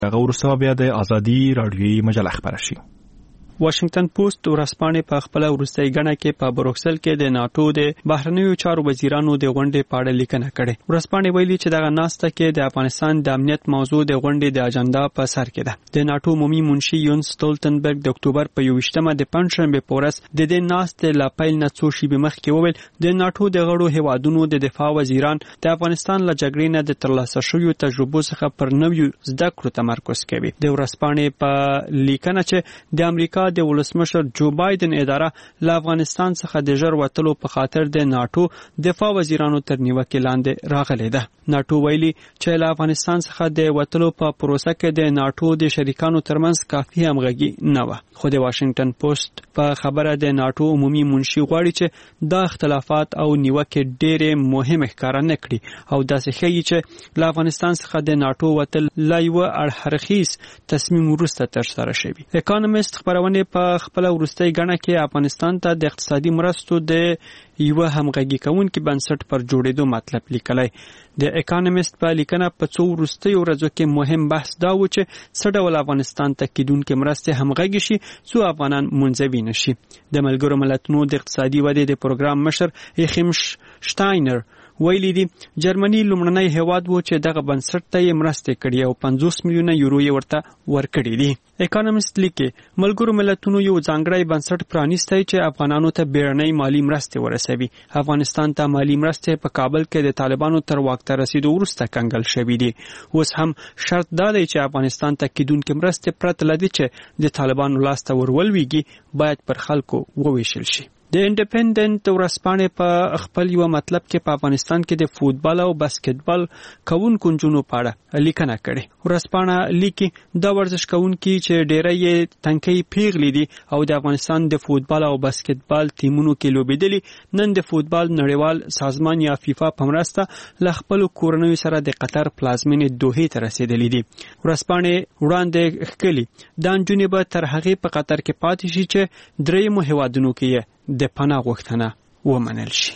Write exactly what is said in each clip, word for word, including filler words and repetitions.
هغه وروسته بیا د ازادي راډیویي مجله خبره شي. واشنگټن پوسټ ورځپاڼې په خپل وروستۍ غڼه کې په بروکسل کې د ناتو د بهرنیو چارو وزیرانو د غونډې په اړه لیکنه کړې. ورځپاڼې ویلي چې دغه ناسته کې د افغانستان د امنیت موضوع د غونډې د اجنډا په سر کې ده. د ناتو عمومي منشي یون سټولټنبرګ د اکتوبر په یوویشتمه د پنځشنبه په ورځ د دې ناسته لا پیل نه څو شېبې مخکې وویل د ناتو د غړو هیوادونو د دفاع وزیران د افغانستان له جګړې نه د ترلاسه شویو تجربو څخه پر نویو زده کړو تمرکز کوي. د ورځپاڼې په لیکنه چې د امریکا د ولسمشر جو بایدن اداره له افغانستان څخه د ژر وتلو په خاطر د ناتو دفاع وزیرانو تر نیوکې لاندې راغلې ده. ناتو ویلي چې له افغانستان څخه د وتلو په پروسه کې د ناتو د شریکانو ترمنځ کافي همغږي نه و. خو د واشنگټن پوسټ په خبره د ناتو عمومي منشي غواړي چې دا اختلافات او نیوکې ډېرې مهمه ښکاره نه کړي او داسې ښیي چې له افغانستان څخه د ناتو وتل لا یو اړخرخیز تصمیم وروسته ترسره شوی. اکانومیست خبرونه په خپل وروستۍ غڼه کې افغانستان ته د اقتصادي مرستو د یو همغږي کوونکي بنسټ پر جوړېدو مطلب لیکلی. د اکانومیست په لیکنه په څو وروستۍ ورځو کې مهم بحث دا و چې څه ډول افغانستان ته کېدونکې مرستې همغږي شي څو افغانان منزوي نشي. د ملګرو ملتونو د اقتصادي ودې د پروګرام مشر یخیم شتاینر ویلي دي جرمني لومړنی هیواد و چې دغه بنسټ ته یې مرستې کړي او پنځوس میلیونه یورو یې ورته ورکړي دي. اکانومیست لیکي ملګرو ملتونو یو ځانګړی بنسټ پرانیستی چې افغانانو ته بیړنۍ مالی مرستې ورسوي. افغانستان ته مالی مرستې په کابل کې د طالبانو تر واک ته رسیدو وروسته کنګل شوي دي. اوس هم شرط دا دی چې افغانستان ته کېدونکې مرستې پرته له دې چې د طالبانو لاس ته ورولویږي باید پر خلکو وویشل شي. د انډیپندنت ورځپاڼې په خپل یو مطلب کې په افغانستان کې د فوتبال او باسکټبال کوونکو نجونو په اړه لیکنه کړې. ورځپاڼه لیکي دا ورزش کوونکي چې ډېری یې تنکۍ پیغلې دي او د افغانستان د فوتبال او باسکټبال ټیمونو کې لوبېدلي نن د فوتبال نړیوال سازمان یا فیفا په مرسته له خپلو کورنیو سره د قطر پلازمینې دوحې ته رسېدلي دي. ورځپاڼې وړاندې ښکلي دا نجونې به تر هغې په قطر کې پاتې شي چې درېیمو هیوادونو کې یې د پناه غوښتنه ومنل شي.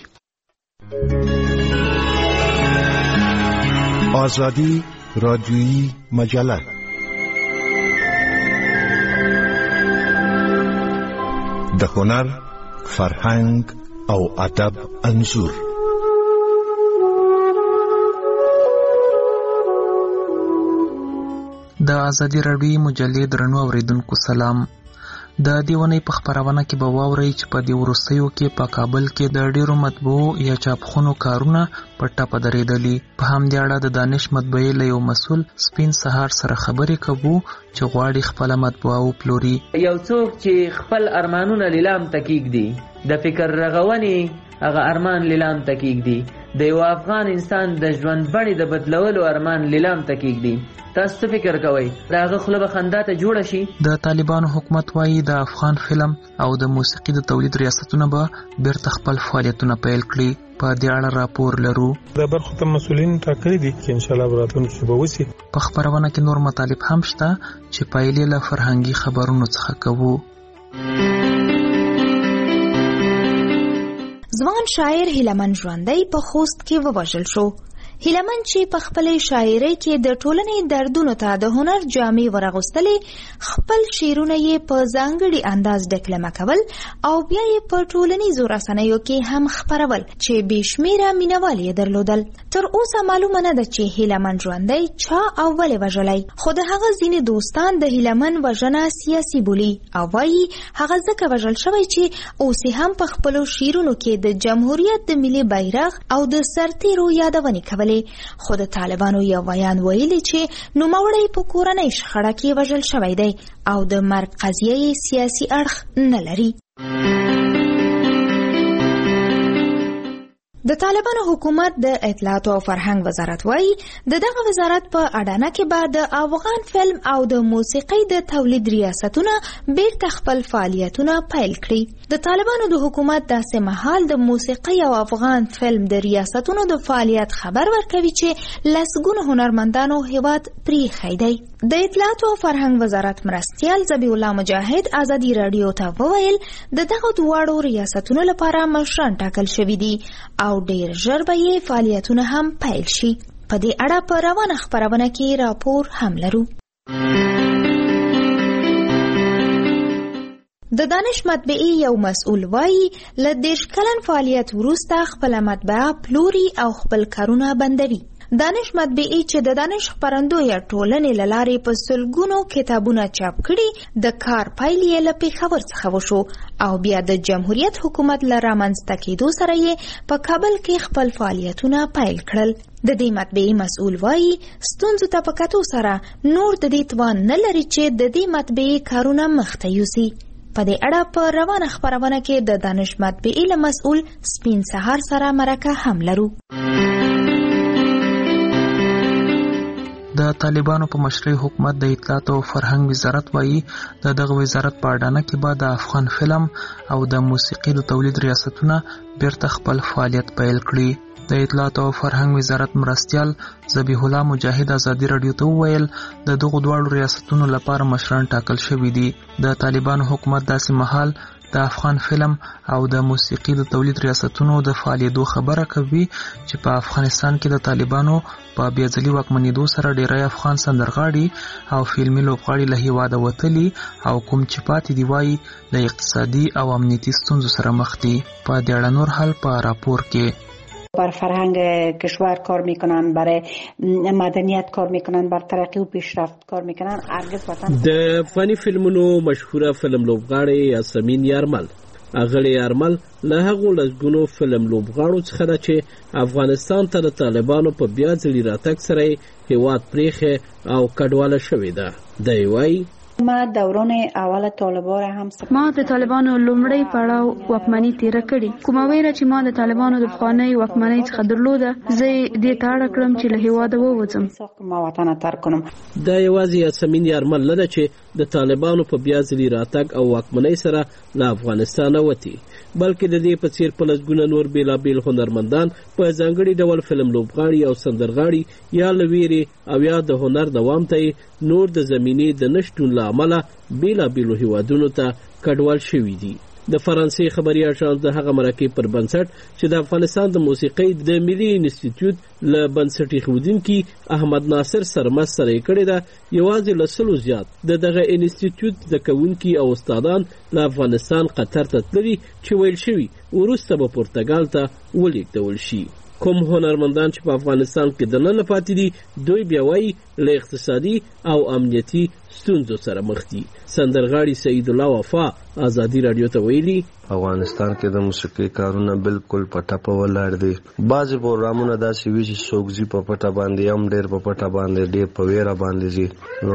آزادی رادیویی مجله د هنر، فرهنګ او ادب انځور. د آزادی رادیویی مجلې درنو اوریدونکو سلام. د دیونی په خبرونه کې به واورئ چې په دې وروستیو کې په کابل کې د ډیرو مطبوعو یا چاپخونو کارونه په ټپه درېدلي. په همدې اړه د دانش مطبعې له یو مسؤل سپین سهار سره خبرې کوو چې غواړي خپله مطبوعه وپلوري. یو څوک چې خپل ارمانونه لیلام ته کېږدي، د فکر رغونې هغه ارمان لیلام ته کېږدي، د یو افغان انسان د ژوند بڼې د بدلولو ارمان لیلام ته کېږدي. تاسو څه فکر کوئ؟ د هغه خوله به خندا ته جوړه شي؟ د طالبانو حکومت وایي د افغان فلم او د موسیقي د تولید ریاستونه به بیرته خپل فعالیتونه پیل کړي. په دې اړه راپور لرو. د برخو ته مسؤلین ټاکلي دي چې انشاءالله به راتلونکي کې به وشي. په خپرونه کې نور مطالب هم شته چې پایلې له فرهنګي خبرونو څخه کوو. ځوان شاعر هیلمن ژوندی په خوست کې ووژل شو. هیلمن چې په خپلې شاعرۍ کې د ټولنې دردونو ته د هنر جامې ورغوستلې، خپل شعرونه یې په ځانګړي انداز ډکلمه کول او بیا یې په ټولنیزو رسنیو کې هم خپرول چې بې شمېره مینوال یې درلودل. تر اوسه معلومه نه ده چې هیلمن ژوندی چا او ولې وژلی، خو د هغه ځینې دوستان د هیلمن وژنه سیاسي بولي او وایي هغه ځکه وژل شوی چې اوس هم په خپلو شعرونو کې د جمهوریت د ملي بیرغ او د سرتیرو یادونې کولې. خو د طالبانو یو ویان ویلي چې نوموړی په کورنۍ شخړه کې وژل شوی دی او د مرګ قضیه یې سیاسي اړخ نه لري. د طالبانو حکومت د اطلاعات او فرهنګ وزارت وایي د دغه وزارت په اډانه کې به د افغان فلم او د موسیقۍ د تولید ریاستونه بیرته خپل فعالیتونه پیل کړي. د طالبانو د حکومت داسې مهال د موسیقۍ او افغان فلم د ریاستونو د فعالیت خبر ورکوي چې لسګونه هنرمندانو هیواد پریښی دی. د اطلاعات او فرهنګ وزارت مرستیال ذبیح الله مجاهد ازادي رادیو ته وویل د دغه دواړو ریاستونو لپاره مشران ټاکل شوي دي او ډیر ژر به یې فعالیتونه هم پیل شي. په دې اړه په روانه خبرونه کې راپور هم لرو. د دانش مطبعې یو مسؤل وایي له دېرش کلن فعالیت وروسته خپله مطبعه پلوري او خپل کارونه بندوي. دانش مطبعې چې د دانش خپرندویه ټولنې له لارې په سلګونو کتابونه چاپ کړي د کار پیل یې له پېښور څخه وشو او بیا د جمهوریت حکومت له رامنځته کېدو سره یې په کابل کې خپل فعالیتونه پیل کړل. د دې مطبعې مسؤل وایي ستونزو ته په کتو سره نور د دې توان نه لري چې د دې مطبعې کارونه مخته یوسي. په دې اړه په روانه خپرونه کې د دانش مطبعې له مسؤل سپین سهار سره مرکه هم لرو. د طالبانو په مشرۍ حکومت د اطلاعات او فرهنګ وزارت وایي د دغه وزارت په اډانه کې به د افغان فلم او د موسیقي د تولید ریاستونه بیرته خپل فعالیت پیل کړي. د اطلاعات او فرهنګ وزارت مرستیال ذبیح الله مجاهد ازادي رادیو ته وویل د دغو دواړو ریاستونو لپاره مشران ټاکل شوي دي. د طالبانو حکومت داسې مهال د افغان فلم او د موسیقي د تولید ریاستونو د فعالیدو خبره کوي چې په افغانستان کې د طالبانو په بیځلي واکمنېدو سره ډیری افغان سندرغاړي او فلمي لوبغاړي له هیواده وتلي او کوم چې پاتې دي وایي له اقتصادي او امنیتي ستونزو سره مخ دي. په دې اړه نور حال په راپور کې. بر فرهنگ کشور کار میکنن، برای مدنیت کار میکنن، بر ترقی و پیشرفت کار میکنن. هرگز وطن د فنی فلمونو مشهوره فلم لوبغاړی یاسمین یارمل اغلی یارمل له هغو لسګونو فلم لوبغاړو څخه ده چې افغانستان ته د طالبانو په بیا ځلي راتګ سره هیواد پریښی او کډواله شوې ده. دی وایي ما دوران اول طالبان را هم ما د طالبانو لومړی پړاو واکمني تیر کړي. کومه ویره چې ما د طالبانو د پخوانۍ واکمنۍ څخه درلوده زه دې ته اړ کړم چې له هیواده ووځم. ما وطن ترک کړم. دا یوازې یاسمین یارمل نه ده چې د طالبانو په بیا ځلي راتګ او واکمنۍ سره له افغانستانه وتي، بلکې د دې په څیر په لسګونه نور بېلابېل هنرمندان په ځانګړي ډول فلم لوبغاړي او سندرغاړي یا له ویرې او یا د هنر دوام ته نور د زمینې د نشتون له امله بېلابېلو هیوادونو ته کډوال شوي دي. د فرانسې خبري اژانس د هغه مرکې پر بنسټ چې د افغانستان د موسیقۍ د ملي انسټیټیوټ له بنسټ ایښودونکي احمد ناصر سرمست سره یې کړې ده، یوازې له سلو زیات د دغه انسټیټیوټ زده کوونکي او استادان له افغانستان قطر ته تللي چې ویل شوي وروسته به پرتګال ته ولېږدول شي. کوم هنرمندان چې په افغانستان کې دننه پاتې دي دوی بیا وایي له اقتصادي او امنیتي ستونزو سره مخ دي. سندرغاړي سعید الله وفا ازادي رادیو ته ویلي افغانستان کې د موسیقي کارونه بالکل په ټپه ولاړ دي. بعضې پروګرامونه داسې وي چې څوک ځي په پټه باندې هم ډېر په پټه باندې ډېر په ویره باندې ځي.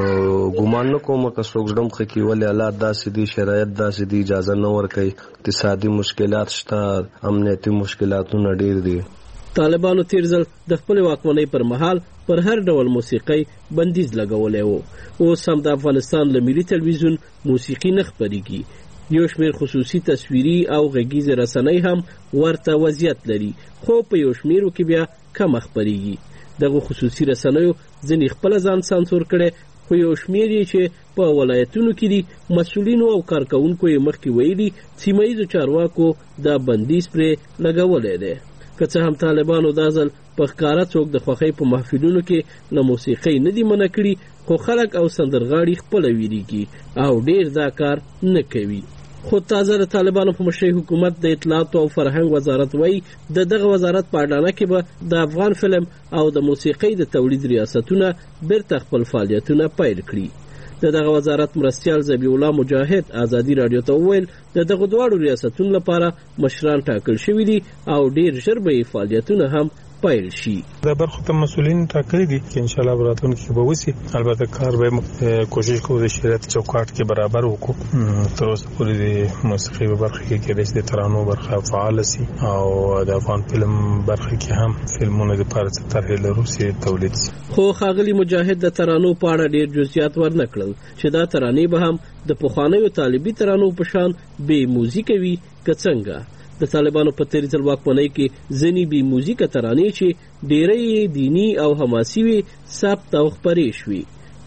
ګمان نه کوم که څوک زړه مخه کړي ولې حالات داسې دي، شرایط داسې دي، اجازه نه ورکوي، اقتصادي مشکلات شته، امنیتي مشکلاتونه ډېر دي. طالبانو تیر ځل د خپلې واکمنۍ پر مهال پر هر ډول موسیقۍ بندیز لګولی و. اوس هم د افغانستان له ملي تلویزیون موسیقي نه خپرېږي. یو شمېر خصوصي تصویري او غږیزې رسنۍ هم ورته وضعیت لري، خو په یو شمېرو کې بیا کمه خپرېږي. دغو خصوصي رسنیو ځینې خپله ځان سانسور کړی، خو یو شمېر یې چې په ولایتونو کې دي مسؤلینو او کارکوونکو یې مخکې ویلي سیمه ییزو چارواکو دا بندیز پرې لګولی دی. که څه هم طالبانو دا ځل په ښکاره څوک د خوښۍ په محفلونو کې له موسیقۍ نه دي منع کړي، خو خلک او سندرغاړي خپله ویریږي او ډېر دا کار نه کوي. خو تازه د طالبانو په مشرۍ حکومت د اطلاعاتو او فرهنګ وزارت وایي د دغه وزارت په اډانه کې به د افغان فلم او د موسیقۍ د تولید ریاستونه بیرته خپل فعالیتونه پیل کړي. د دغه وزارت مرستیال ذبیح الله مجاهد ازادي رادیو ته وویل د دغه دواړو ریاستونو لپاره مشران ټاکل شوي دي او ډېر ژر به یې فعالیتونه هم پیل شي. دا برخو ته مسؤلین ټاکلي دي چې انشاءالله په راتلونکي کې به وشي. البته کار به کوشش کوو د شریعت چوکاټ کې برابر وکړو. تر اوسه پورې د موسیقي په برخه کې کېدای شي د ترانو برخه فعاله سي او د افغان فلم برخه کې هم فلمونه دپاره څه طرحې لرو چې تولید سي. خو ښاغلي مجاهد د ترانو په اړه ډېر جزئیات ورنه کړل چې دا ترانې به هم د پخوانیو طالبي ترانو په شان بې موزیکه وي که څنګه. د طالبانو په تیر ځل واکمنۍ کې ځینې بې موزیکه ترانې چې ډېری دینی او حماسي وي ثبت او خپرې شوې،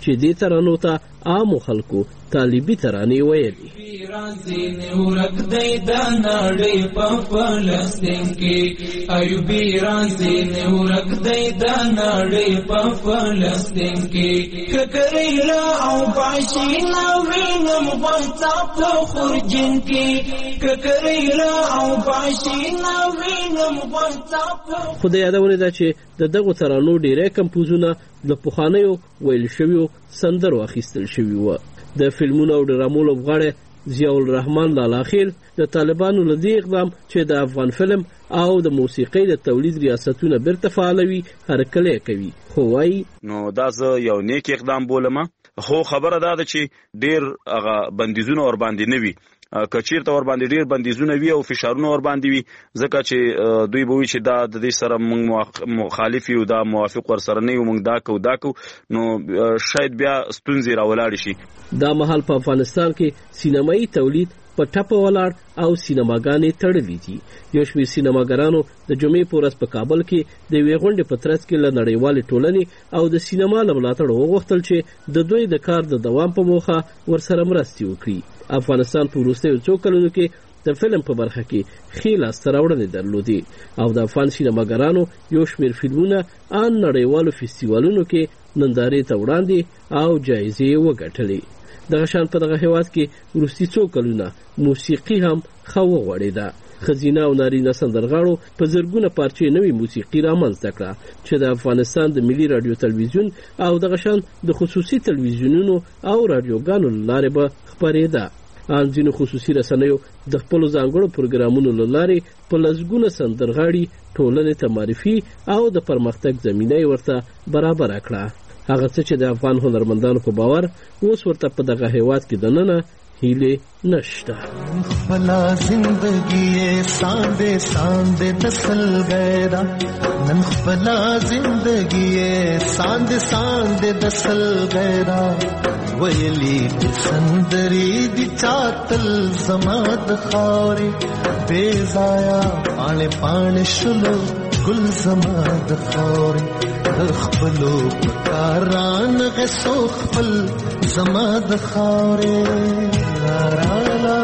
چې دې ترانو ته عامو خلکو طالبي ترانې ویلي. رازین ورک دی دا نړۍ په فلسطین کې ایوبي رازین ورک دی دا نړۍ په فلسطین کې ککریلا او باشینا وینم غوڅا په خورجین کې ککریلا او باشینا وینم غوڅا په. خو د یادونه ده چې د دغو ترانو ډیری کمپوزونه د پخوانیو ویل شویو سندرو اخیستل شوي وو. د فلمونو او ډرامو لوبغاړی ضیاء الرحمن لالاخیل د طالبانو له دې اقدام چې د افغان فلم او د موسیقۍ د تولید ریاستونه بیرته فعالوي هرکلی کوي، خو وایي نو دا زه یو نیک اقدام بولم. خو خبره دا ده چې ډیر هغه بندیزونه ور باندې نه وي، کچیر ته ور باندې ډیر بندیزونه وي او فشارونه ور باندې وي، ځکه چې دوی به وي چې دا د دې سره موږ مخالف یو، دا موافق ور سره نه یو، موږ دا کو دا کو، نو شاید بیا ستونزې راولاړ شي. دا مهال په افغانستان کې سینمایي تولید په ټپه ولاړ او سینماګانې تړلې دي. یو شمېر سینماګرانو د جمعې په ورځ په کابل کې د یوې غونډې په ترڅ کې له نړیوالې ټولنې او د سینما له ملاتړ وغوښتل چې د دوی د کار د دوام په موخه ورسره مرستې وکړي. افغانستان په وروستیو څو کلونو کې د فلم په برخه کې ښې لاسته راوړنې درلودې او د افغان سینماګرانو یو شمېر فلمونه ان نړیوالو فستیوالونو کې نندارې ته وړاندې او جایزې وګټلې. دغه شان په دغه هیواد کې وروستي څو کلونه موسیقي هم ښه وغوړېده. ښځینه او نارینه سندرغاړو په زرګونه پارچې نوې موسیقي رامنځته کړه چې د افغانستان د ملي راډیو تلویزیون او دغه شان د خصوصي تلویزیونونو او راډیوګانو له لارې به خپرېده. ان ځینو خصوصي رسنیو د خپلو ځانګړو پروګرامونو له لارې په لسګونه سندرغاړي ټولنې ته معرفي او د پرمختګ زمینه یې ورته برابره کړه. هغه څه چې د افغان هنرمندانو په باور اوس ورته په دغه هیواد کې دننه هیله نشته. خپلا زندگی ساندې ساندې دسل غیرا نن خپلا زندگی ساندې ساندې دسل غیرا ویلی سندري دي چاتل زماد خاري بے ضایا پانے پانے شلو گل زماد خاري خپلو پکاران غسو خپل زماد خاري لا لا لا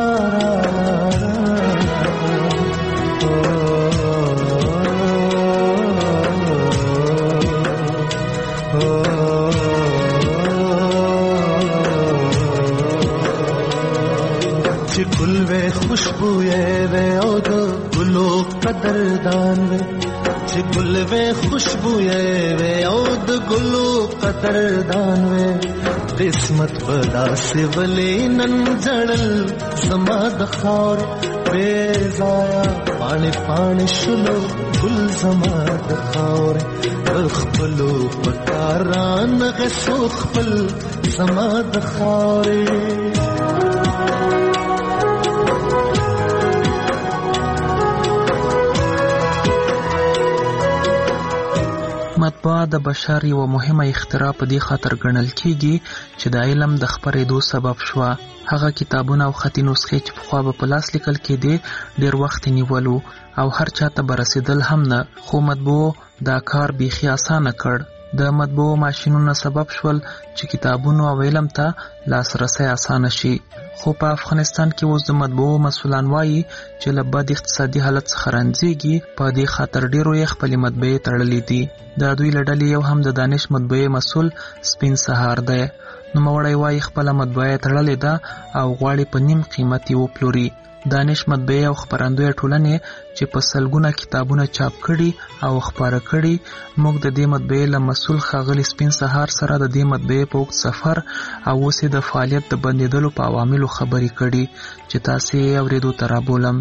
खुशबू वे औद गुलो कदरदान वे गुल वे खुशबू वे औद गुलो कदरदान वे किस्मत बदा से वले नन जड़ल समाद खार बेजाया पानी पानी शुलो गुल समाद खार खपलो पकारान गसो खपल समाद खारे. مطبعه د بشر یو مهمه اختراع په دې خاطر ګڼل کیږي چې د علم د خپرېدو سبب شوه. هغه کتابونه او خطي نسخې چې پخوا به په لاس لیکل کېدې ډېر وخت نیولو او هر چا ته به رسېدل هم نه، خو مطبعو دا کار بیخي اسانه کړ. د مطبعو ماشینونه سبب شول چې کتابونو او علم ته لاسرسی اسانه شي. خو په افغانستان کې اوس د مطبعو مسؤلان وایي چې له بد اقتصادي حالت څخه رنځېږي، په دې خاطر ډېرو یې خپلې مطبعې تړلې دي. د دوی له ډلې یو هم د دانش مطبعې مسؤل سپین سهار دی. نوموړی وایي خپله مطبعه تړلې ده او غواړي په نیم قیمت یې وپلوري. دانش مطبعې او خپرندویه ټولنې چې په سلګونه کتابونه چاپ کړي او خپاره کړي، موږ د دې مطبعې له مسؤل ښاغلي سپین سهار سره د دې مطبعې په اوږد سفر او اوس د فعالیت د بندېدلو په عواملو خبرې کړي چې تاسې یې اورېدو ته رابولم.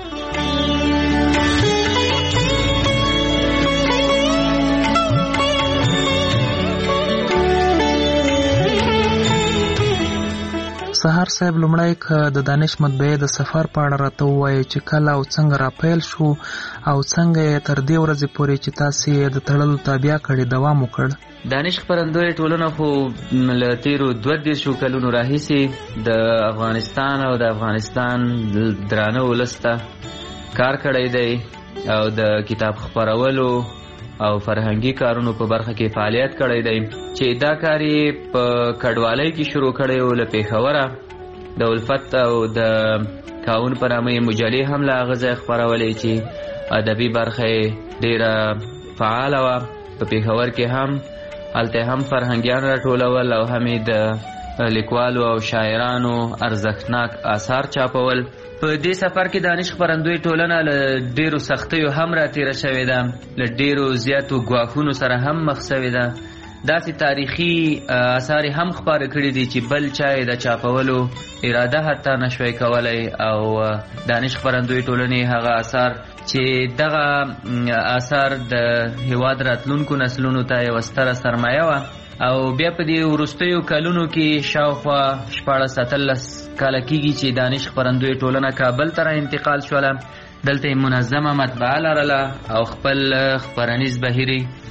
سهار صاحب لومړی که د دانش مطبعې د سفر په اړه راته ووایي چې کله او څنګه راپیل شو او څنګه یې تر دې ورځې پورې چې تاسې یې د تړلو تابع کړې دوام وکړ. دانش خپرندویه ټولنه خو له تیرو دوه دېرشو کلونو راهیسې د افغانستان او د افغانستان درانه ولس ته کار کړی دی او د کتاب خپرولو او فرهنګي کارونو په برخه کې فعالیت کړی دی. چې دا کار یې په کډوالۍ کې شروع کړی و له پېښوره د الفت او د کاون په نامه مجلې هم له هغه ځای خپرولې چې ادبي برخه یې ډېره فعاله وه. په پېښور کې هم هلته هم فرهنګیان راټولول او هم یې د لیکوالو او شاعرانو ارزښتناک آثار چاپول. په دې سفر کې دانش خپرندوی ټولنه له ډېرو سختیو هم راتېره شوې ده، له ډېرو زیاتو ګواښونو سره هم مخ شوې ده. داسې تاریخي آثار هم خپاره کړي دي چې بل چا یې د چاپولو اراده حتی نشوی کولی، او دانش خپرندوی ټولنې هغه آثار چې دغه آثار د هیواد راتلونکو نسلونو ته یوه ستره سرمایه وه. او بیا په دې وروستیو کلونو کې شاوخوا شپاړس اتلس کاله کېږي چې دانش خپرندوی ټولنه کابل ته را انتقال شوله. دلته یې منظمه مطبعه لرله او خپل خپرنیز بهیر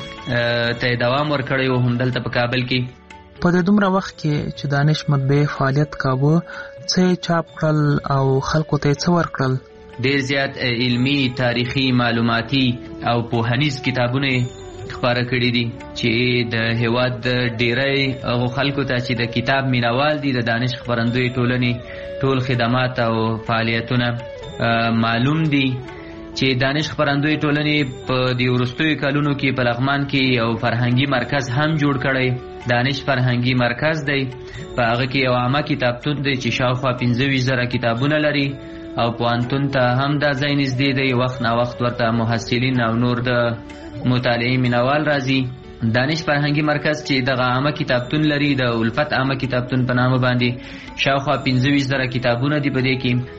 ته یې دوام ورکړی و هم دلته په کابل کې. په دې دومره وخت کې چې دانش مطبعې فعالیت کاوه، څه یې چاپ کړل او خلکو ته یې څه ورکړل؟ ډېر زیات علمي، تاریخي، معلوماتي او پوهنیز کتابونه خپاره کړي دي چې د هیواد ډیری هغو خلکو ته چې د کتاب مینوال دي د دانش خپرندوی ټولنې ټول خدمات او فعالیتونه معلوم دي. چې دانش خپرندوی ټولنې په دې وروستیو کلونو کې په لغمان کې یو فرهنګي مرکز هم جوړ کړی، دانش فرهنګي مرکز دی. په هغه کې یو عامه کتابتون دی چې شاوخوا پنځه ویشت زره کتابونه لري او پوهنتون ته هم دا ځای نږدې دی. وخت نا وخت ورته محصلین او نور د مطالعې مینوال راځي. دانش فرهنګي مرکز چې دغه عامه کتابتون لري، د الفت عامه کتابتون په نامه باندې شاوخوا پنځه ویشت زره کتابونه دي. په دې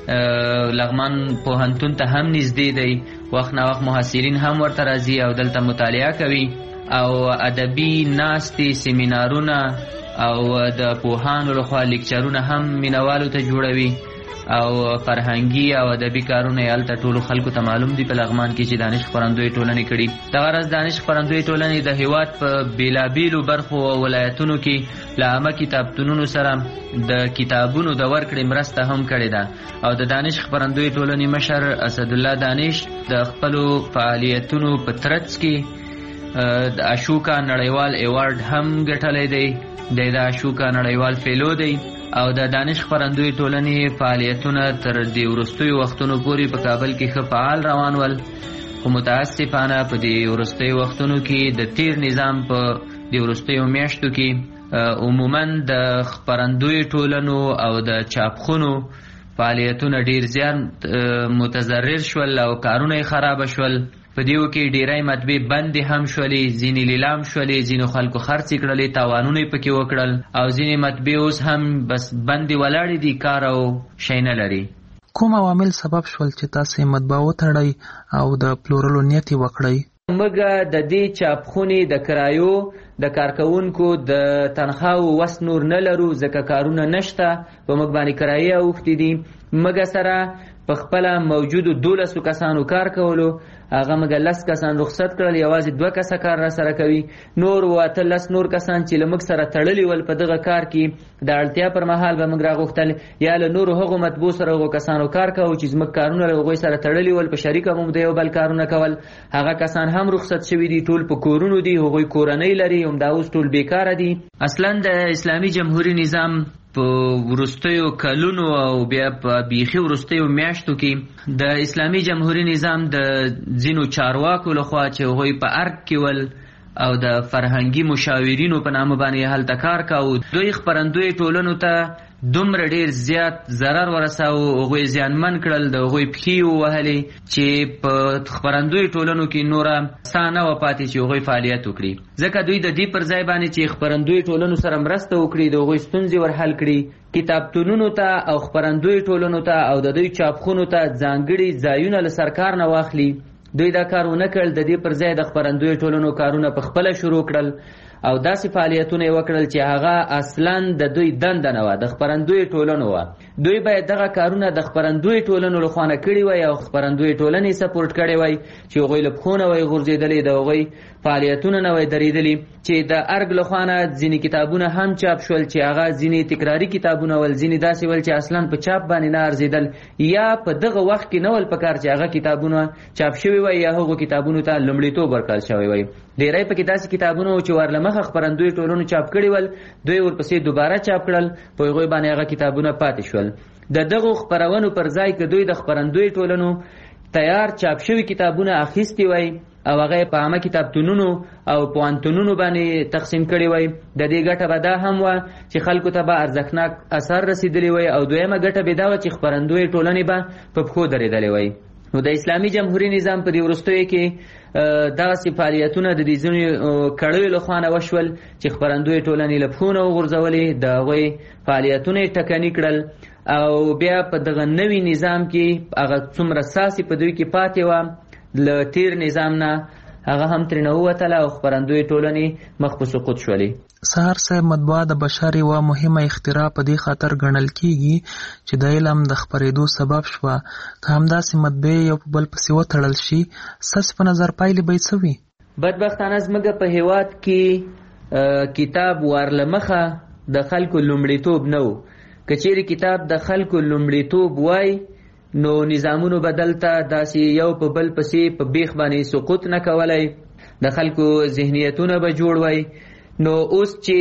کې لغمان پوهنتون ته هم نږدې دی. وخت نا وخت محصلین هم ورته راځي او دلته مطالعه کوي او ادبي ناستې، سیمینارونه او د پوهانو لخوا لیکچرونه هم مینوالو ته جوړوي او فرهنګي او ادبي کارونه یې هلته ټولو خلکو ته معلوم دي په لغمان کې چې دانش خپرندوی ټولنې کړي. دغه راز دانش خپرندوی ټولنې د هیواد په بېلابېلو برخو او ولایتونو کې له عامه کتابتونونو سره د کتابونو د ورکړې مرسته هم کړې ده. او د دانش خپرندوی ټولنې مشر اسدالله دانش د خپلو فعالیتونو په ترڅ کې د اشوکا نړیوال ایوارډ هم ګټلی دی. د اشوکا نړیوال فیلو دی او د دانش خپرندوی ټولنې فعالیتونه تر دې وروستیو وختونو پورې په کابل کې ښه فعال روان ول. خو متاسفانه په دې وروستیو وختونو کې د تیر نظام په دې وروستیو میاشتو کې عموما د خپرندوی ټولنو او د چاپخونو فعالیتونه ډیر زیات متضرر شول او کارونه یې خراب شول. په دیو کې ډیری مطبعې بندې هم شولې، ځینې لیلام شولې، ځینو خلکو خرڅې کړلې، تاوانونه یې پکې وکړل او ځینې مطبعې اوس هم بس بندې ولاړې دي، کار او شی نه لري. کوم عوامل سبب شول چې تاسې مطبعه وتړئ او د پلورلو نیت یې وکړئ؟ موږ د دې چاپخونې د کرایو د کارکوونکو د تنخواو وس نور نه لرو، ځکه کارونه نشته، په موږ باندې کرایې اوښتې دي. موږ سره په خپله موجودو دولسو کسانو کار کولو، هغه موږ لس کسان رخصت کړل، یوازې دوه کسه کار را سره کوي. نور و اتلس نور کسان چې له موږ سره تړلي ول په دغه کار کې د اړتیا پر مهال به موږ راغوښتل یا له نورو هغو مطبوع سره هغو کسانو کار کوو چې زموږ کارونه له هغوی سره تړلي ول، په شریکه مو د یو بل کارونه کول. هغه کسان هم رخصت شوي دي، ټول په کورونو دي، هغوی کورنۍ لري، همدا اوس ټول بیکاره دي. اصلا د اسلامي جمهوري نظام په ورستیو کلونو او بیا په بیخي ورستیو میاشتو کې د اسلامي جمهوري نظام د ځینو چارواکو لخوا چې هغوی په ارګ کې ول او د فرهنګي مشاورینو په نامه باندې هلته کار کاوه، دوی خپرندوی ټولنو ته دومره ډیر زیات ضرر ورساو، هغوی زیانمن کړل، د هغوی پښې ووهلې چې په خپرندوی ټولنو کې نوره سا نه وه پاتې چې هغوی فعالیت وکړي. ځکه دوی د دې پر ځای باندې چې خپرندوی ټولنو سره مرسته وکړي، د هغوی ستونزې ورحل کړي، کتابتونونو ته او خپرندوی ټولنو ته او د دوی چاپخونو ته ځانګړي ځایونه له سرکار نه واخلي، دوی دا کار ونه کړل. د دې پر ځای د خپرندوی ټولنو کارونه په خپله شروع کړل او داسې فعالیتونه یې وکړل چې هغه اصلا د دوی دنده نه وه، د خپرندوی ټولنو وه. دوی باید دغه کارونه د خپرندوی ټولنو لخوا نه کړي وای او خپرندوی ټولنې سپورټ کړی وای چې هغوی له پښو نه وای غورځېدلي، د هغوی فعالیتونه نه وای درېدلي. چې د ارګ لخوا نه ځینې کتابونه هم چاپ شول چې هغه ځینې تکراري کتابونه ول، ځینې داسې ول چې اصلا په چاپ باندې نه ارزېدل، یا په دغه وخت کې نه ول پکار چې هغه کتابونه چاپ شوي وای یا هغو کتابونو ته لومړیتوب ورکړل شوی وای. ډیری پکې داسې کتابونه چې ورلمخه خپرندوی ټولنو چاپ کړي ول دوی ورپسې دوباره چاپ کړل په هغوی باندې هغه کتابونه پاتې شول. د دغو خپرونو پر ځای که دوی د خپرندوی ټولنو تیار چاپ شوي کتابونه اخیستي وای او هغه په عامه کتابتونونو او پوهنتونونو باندې تقسیم کړي وای د دې ګټه به دا هم وه چې خلکو ته به ارزښتناک اثر رسېدلی وای او دویمه ګټه به دا وه چې خپرندوی ټولنې به په پښو درېدلې وای. نو د اسلامي جمهوري نظام په دې وروستیو کې داسې فعالیتونه د دې ځینو کړیو له خوا نه وشول چې خپرندوی ټولنې له پښو نه وغورځولې، د هغوی فعالیتونه یې ټکني کړل او بیا په دغه نوي نظام کې هغه څومره ساسې په دوی کې پاتې وه له تیر نظام نه هغه هم ترې نه ووتله او خپرندوی ټولنې مخ په سقوط شولې. سهار صاحب مطبوعه د بشر یوه مهمه اختراع په دې خاطر ګڼل کیږي چې د علم د خپرېدو سبب شوه. که همداسې مطبعې یو په بل پسې وتړل شي ستاسې په نظر پایلې به یې څه وي؟ بدبختانه زموږ په هېواد کې کتاب ورلمخه د خلکو لومړیتوب نه و. که چیرې کتاب د خلکو لومړیتوب وای نو نظامونو بدل ته داسې یو په بل پسې په بیخ باندې سقوط نه کولی، د خلکو ذهنیتونه به جوړ وای. نو اوس چې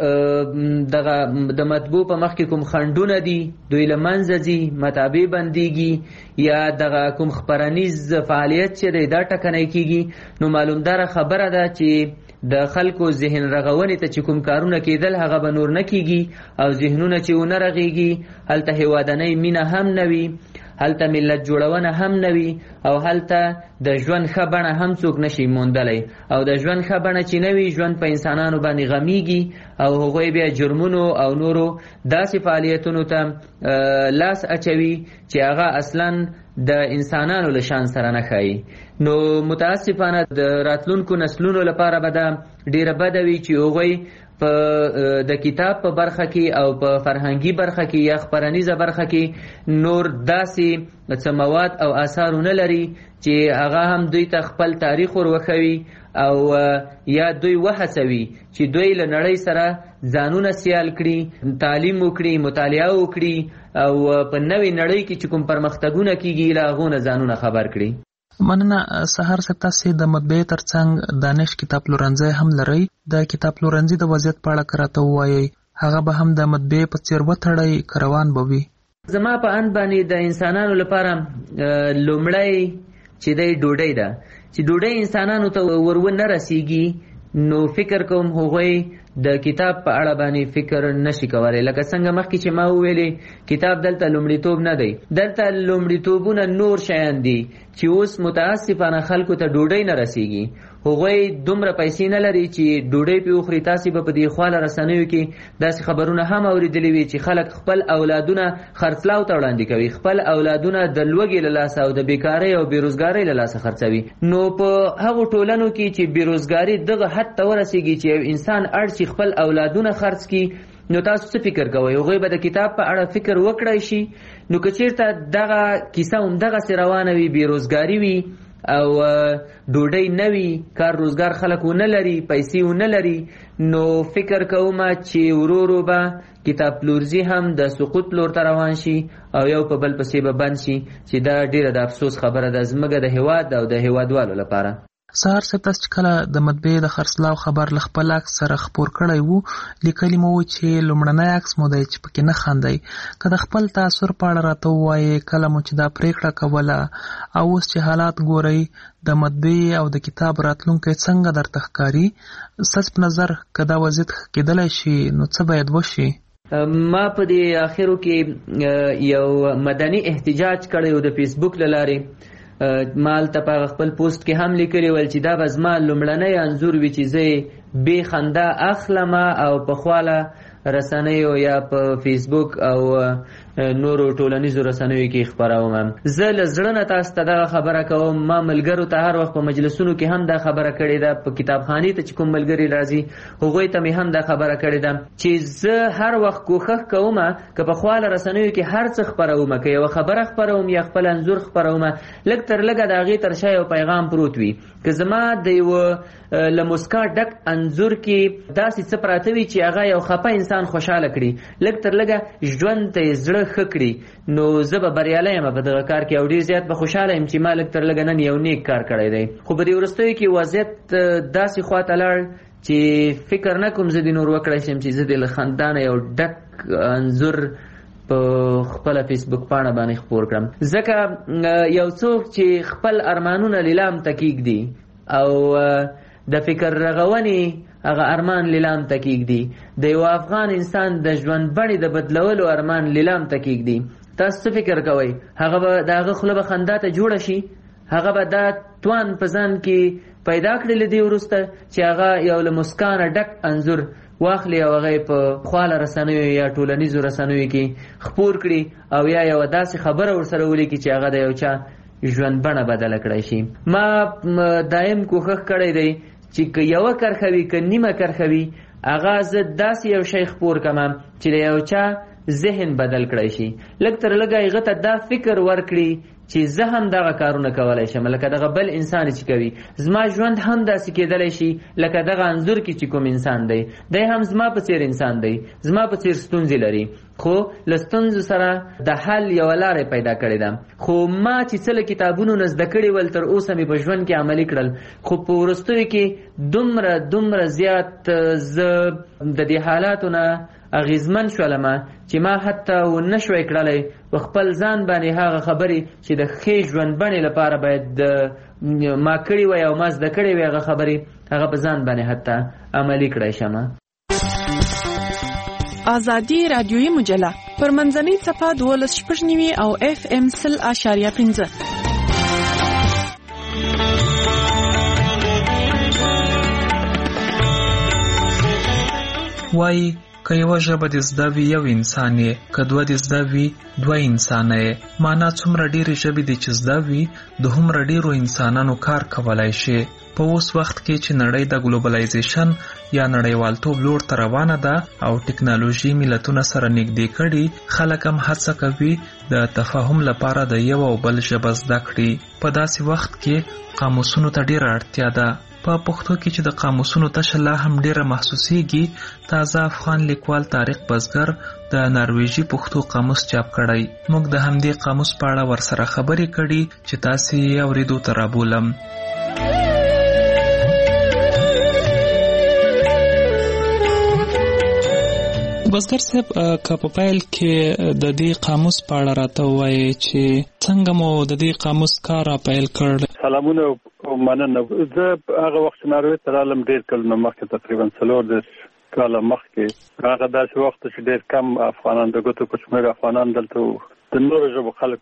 دغه د مطبوع په مخ کې کوم خنډونه دي دوی له منځه ځي، مطابع بندېږي یا دغه کوم خپرنیز فعالیت چې دی دا ټکنی کېږي، نو معلومداره خبره ده چې د خلکو ذهن رغونې ته چې کوم کارونه کېدل هغه به نور نه کېږي او ذهنونه چې ونه رغېږي هلته هېوادنۍ مینه هم نه وي، هلته ملت جوړونه هم نه وي او هلته د ژوند ښه بڼه هم څوک نشي موندلی او د ژوند ښه بڼه چې نه وي ژوند په انسانانو باندې غمیږي او هغوی بیا جرمونو او نورو داسې فعالیتونو ته لاس اچوي چې هغه اصلا د انسانانو له شان سره نه ښایي. نو متاسفانه د راتلونکو نسلونو لپاره به دا ډیره بده وي چې هغوی په د کتاب په برخه کې او په فرهنګي برخه کې یا خپرنیزه برخه کې نور داسې څه مواد او آثار ونه لري چې هغه هم دوی ته خپل تاریخ ور او یا دوی وهڅوي چې دوی له نړۍ سره ځانونه سیال کړي، تعلیم وکړي، مطالعه وکړي او په نوې نړۍ کې چې کوم پرمختګونه کیږي له هغو نه ځانونه خبر کړي. مننه. سهار صاحب تاسې د مطبعې ترڅنګ دانش کتاب پلورنځی هم لرئ. د کتاب پلورنځي د وضعیت په اړه که راته ووایئ، هغه به هم د مطبعې په څېر وتړئ که روان به وي؟ زما په اند باندې د انسانانو لپاره لومړی چې دی ډوډۍ ده، چې ډوډۍ انسانانو ته ور ونه رسیږي نو فکر کوم هغوی د کتاب په اړه باندې فکر نشي کولی. لکه څنګه مخکې چې ما وویلې کتاب دلته لومړیتوب نه دی، دلته لومړیتوبونه نور شیان دي چې اوس متاسفانه خلکو ته ډوډۍ نه رسیږي. هغوی دومره پیسې نه لري چې ډوډۍ پې وخوري. تاسې به په دې خواله رسنیو کې داسې خبرونه هم اورېدلي وي چې خلک خپل اولادونه خرڅلاو ته وړاندې کوي، خپل اولادونه د لوږې له لاسه او د بیکارۍ او بېروزګارۍ له لاسه خرڅوي. نو په هغو ټولنو کې چې بېروزګاري دغه حد ته ورسېږي چې یو انسان اړ شي خپل اولادونه خرڅ کړي، نو تاسو څه فکر کوئ؟ هغوی به د کتاب په اړه فکر وکړی شي؟ نو که چېرته دغه کیسه همدغسې روانه وي، بېروزګاري وي او ډوډۍ نه وي، کار روزګار خلک ونه لري، پیسې ونه لري، نو فکر کوم چې ورو ورو به کتاب پلورځي هم د سقوط لور ته روان شي او یو په بل پسې به بند شي چې دا ډیره د افسوس خبره ده زموږ د هېواد او د هېوادوالو لپاره. سهار صاحب تاسو چې کله د مطبعې د خرڅلاو خبر له خپل عکس سره خپور کړی وو لیکلي مو وو چې لومړنی عکس مو دی چې پکې نه خاندئ. که د خپل تاثر په اړه راته ووایئ کله مو چې دا پرېکړه کوله او اوس چې حالات ګورئ د مطبعې او د کتاب راتلونکی څنګه درته ښکاري؟ ستاسو په نظر که دا وضعیت ښه کېدلی شي نو څه باید وشي؟ ما په دې اخرو کې یو مدني احتجاج کړی و د فیسبوک له لارې. ما هلته په خپل پوسټ کې هم لیکلي ول چې دا به زما لومړنی انځور وي چې زه بې خندا اخلم او په خواله رسنیو یا په فیسبوک او نورو ټولنیزو رسنیو کې خپروم. زه له زړه نه تاسو ته دغه خبره کوم. ما ملګرو ته هر وخت په مجلسونو کې هم دا خبره کړې ده، په کتابخانې ته چې کوم ملګري راځي هغوی ته مې هم دا خبره کړې ده چې زه هر وخت کوښښ کوم که په خواله رسنیو کې هر څه خپروم، که یوه خبره خپروم یا خپل انځور خپروم، لږ تر لږه د هغې تر شا یو پیغام پروت وي. که زما د یوه له مسکا ډک انځور کې داسې څه پراته وي چې هغه یو خفه انسان انسان خوشاله کړي لږ تر لږه ژوند ته زړه ښه کړي نو زه به بریالی یم په دغه کار کې او ډېر زیات به خوشاله یم چې ما لږ تر لږه نن یو نیک کار کړی دی. خو په دې وروستیو کې وضعیت داسې خواته لاړ چې فکر نه کوم زه دې نور وکړی شم چې زه دې له خندانه یو ډک انځور په خپله فیسبوک پاڼه باندې خپور کړم. ځکه یو څوک چې خپل ارمانونه لیلام ته کیږدي او د فکر رغونې هغه ارمان لیلام ته کیږدي د یو افغان انسان د ژوند بڼې د بدلولو ارمان لیلام ته کیږدي تاسو څه فکر کوئ؟ هغه به د هغه خوله به خندا ته جوړه شي؟ هغه به دا توان په ځان کې پیدا کړی له دې وروسته چې هغه یو له مسکانه ډک انځور واخلي او هغه په خواله رسنیو یا ټولنیزو رسنیو کې خپور کړي او یا یو داسې خبره ورسره ولیکي چې هغه د یو چا ژوند بڼه بدله کړی شي. ما دایم کوښښ کړی دی چې که یوه کرښه وي که نیمه کرښه وي هغه زه داسې یو شی خپور کړم چې د یو چا ذهن بدل کړی شي لږ تر لږه هغه ته دا فکر ورکړي چې زه هم دغه کارونه کولی شم لکه دغه بل انسان چې کوي زما ژوند هم داسې کېدلی شي لکه دغه انځور کې چې کوم انسان دی دی هم زما په څیر انسان دی زما په څیر ستونزې لري خو له ستونزو سره د حل یوه لاره پیدا کړې ده خو ما چې څه له کتابونو نه زده کړي ول تر اوسه مې په ژوند کې عملي کړل خو په وروستیو کې دومره دومره زیات زه د دې حالاتو نه اغیزمن شولم چې ما حتی ونه شوی کړلی په خپل ځان باندې هغه خبرې چې د ښې ژوند بڼې لپاره باید ما کړي وی او ما زده کړې وی هغه خبرې هغه په ځان باندې حتی عملي کړی شم. ازادي رادیویي مجله پر منځنۍ څپه دولس شپږ نوي او اف ام سل اشاریه پنځه. وایي که یوه ژبه دې زده وي یو انسان یې که دوه دې زده وي دوه انسانه یې معنا څومره ډېرې ژبې دې چې زده وي د هومره ډېرو انسانانو کار کولی شي. په اوس وخت کې چې نړۍ د ګلوبلایزیشن یا نړیوالتوب لور ته روانه ده او ټکنالوژي ملتونه سره نږدې کړي خلک هم هڅه کوي د تفاهم لپاره د یو او بل ژبه زده کړي. په داسې وخت کې قاموسونو ته ډېره اړتیا ده. په پښتو کې چې د قاموسونو تشه لا هم ډیره محسوسیږي تازه افغان لیکوال طارق بزګر د نارویجي پښتو قاموس چاپ کړی. موږ د همدې قاموس په اړه ورسره خبرې کړي چې تاسې یې اورېدو ته رابولم. بزګر صاحب که په پیل کې د دې قاموس په اړه راته ووایې چې څنګه مو د دې قاموس کار را پیل کړ؟ سلامونه او مننه. زه هغه وخت ناروې ته رالم ډېر کلونه مخکې تقریبا څلور دېرش کاله مخکې. هغه داسې وخت چې ډېر کم افغانان د ګوتو په شمېر افغانان دلته وو. د نورو ژبو خلک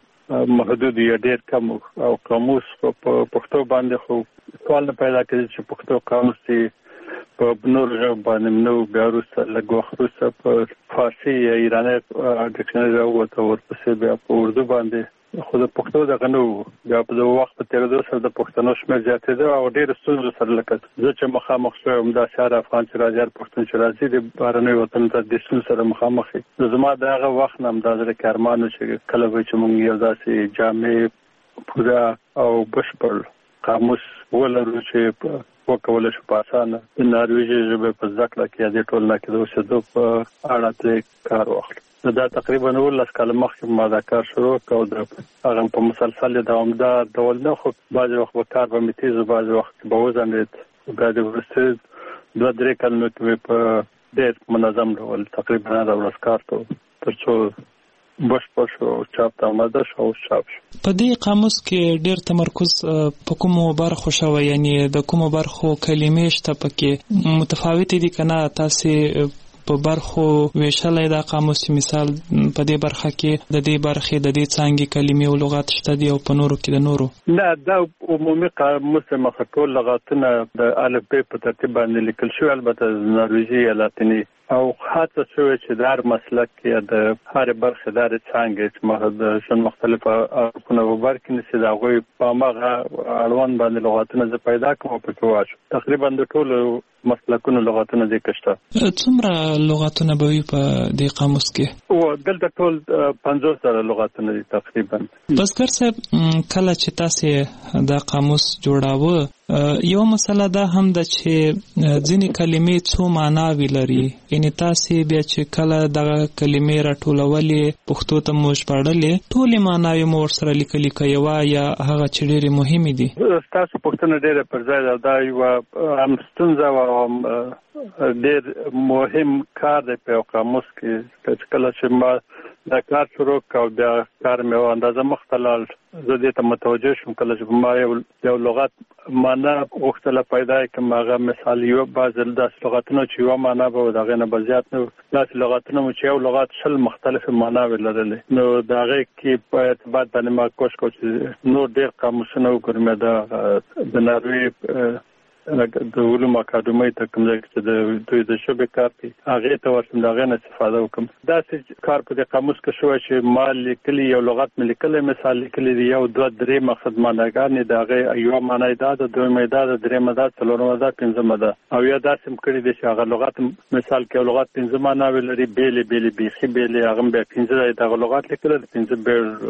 محدود یا ډېر کم او قاموس په پښتو باندې خو سوال نه پیدا کېږي چې پښتو قاموس چې په نورو ژبو باندې نو بیا وروسته لږ وخت وروسته په فارسي یا ایراني ډکشنري راووته ورپسې بیا په اردو باندې خو د پښتو دغه نه وو. بیا په دغه وخت په تېرېدو سره د پښتنو شمېر زیاتېده او ډېرو ستونزو سره لکه زه چې مخامخ شوی وم داسې هر افغان چې راځي هر پښتون چې راځي د بهرنیو وطنو ته د ستونزو سره مخامخ وي. زما د هغه وخت نه همدا زړه کې ارمان و چې کله به چې مونږ یو داسې جامع پوره او بشپړ قاموس ولرو چې وکولی شو په اسانه د نارویجي ژبې په زده کړه کې یا دې ټولنه کې د اوسېدو په اړه ترې کار واخلو. دا تقریبا اوولس کاله مخکې ما دا کار شروع کړ او د هغه په مسلسل دوامدار ډول نه خو بعضې وخت به کار به مې تېز و بعضې وخت به وځنډېد. بیا د وروستي دوه درې کلونو کې مې په ډېر منظم ډول تقریبا هره ورځ کار کوو تر څو بشپړ شو او چاپ ته آماده شو او چاپ شو. په دې قاموس کې ډېر تمرکز په کومو برخو شوی یعنی د کومو برخو کلمې شته پکې متفاوتې دي که نه تاسې په برخو ویشلی دا قاموس چې مثال په دې برخه کې د دې برخې د دې څانګې کلمې او لغات شته دي او په نورو کې د نورو؟ نه دا عمومي قاموس مخه ټول لغاتونه د الفبې په ترتیب باندې لیکل شوي البته لاتیني یا لاتیني او هڅه شوې چې د هر مسلک یا د هرې برخې د هرې څانګې چې مخه د ژوند مختلف اړخونه په بر کې نیسي د هغوی په هماغه اړوند باندې لغاتونه زه پیدا کړم او پکې واچوم. تقریبا د ټولو مسلکونو لغاتونه دې کې شته. څومره لغاتونه به وي په دې قاموس کې؟ او دلته ټول پنځوس زره لغاتونه دي تقریبا. بزګر صاحب کله چې تاسې دا قاموس جوړاوه یو مسله دا هم ده چې ځینې کلمې څو معناوې لري، یعنې تاسې بیا چې کله دغه کلمې راټولولې پښتو ته مو ژباړلې ټولې معناوې مو ورسره لیکلي که یوه یا هغه چې ډېرې مهمې دي؟ ستاسو پوښتنه ډېره پر ځای ده. دا یوه هم ستونزه وه او ډېر مهم کار دی په یو قاموس کې چې کله چې ما دا کار شروع کړ بیا کار مې یوه اندازه مخته لاړ، زه دې ته متوجه شوم کله چې ما یو یو لغت معنا غوښتله پیدا کړم، هغه مثال یو بعض داسې لغتونه چې یوه معنا به د هغې نه به زیات نه وي، داسې لغتونه مو چې یو لغت شل مختلفې معناوې لرلې، نو د هغې کې په ارتباط باندې ما کوشش کوم چې نور ډېر قاموسونه وګورم. د د ناروې د علومو اکاډمۍ ته کوم ځای چې د دوی د ژبې کار کوي هغې ته ورشم، د هغې نه استفاده وکړم. داسې کار په دې قاموس کې شوی چې ما لیکلي یو لغت مې لیکلی، مثال لیکلی دی یو دوه درې مقصد معناګانې، د هغې یوه معنا یې دا ده، دویمه یې دا ده، درېیمه دا، څلورمه دا، پنځمه ده، او یا داسې هم کړي دي چې هغه لغت مثال کې یو لغت پنځه معناوې لري، بېلې بېلې بیخي بېلې، هغه هم بیا پنځه دغه لغت لیکلی د پنځه